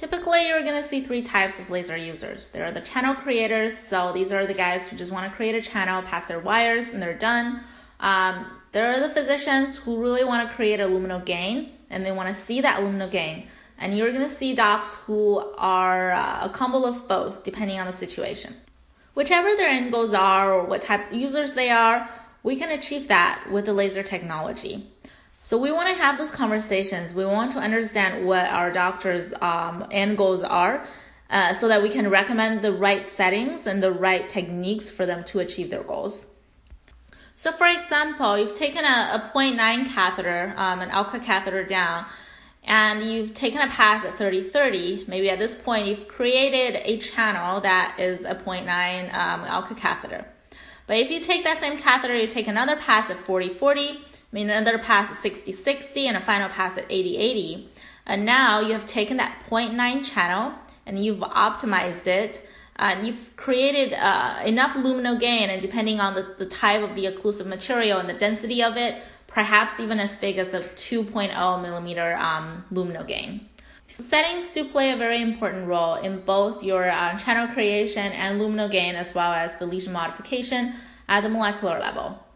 Typically, you're going to see three types of laser users. There are the channel creators, so these are the guys who just want to create a channel, pass their wires, and they're done. There are the physicians who really want to create a luminal gain, and they want to see that luminal gain. And you're going to see docs who are a combo of both, depending on the situation. Whichever their end goals are or what type of users they are, we can achieve that with the laser technology. So we want to have those conversations. We want to understand what our doctor's end goals are so that we can recommend the right settings and the right techniques for them to achieve their goals. So for example, you've taken a 0.9 catheter, an Alka catheter down, and you've taken a pass at 30-30. Maybe at this point, you've created a channel that is a 0.9 Alka catheter. But if you take that same catheter, you take another pass at 40-40, another pass at 60-60, and a final pass at 80-80. And now you have taken that 0.9 channel and you've optimized it. And you've created enough luminal gain, and depending on the type of the occlusive material and the density of it, perhaps even as big as a 2.0 millimeter luminal gain. Settings do play a very important role in both your channel creation and luminal gain, as well as the lesion modification at the molecular level.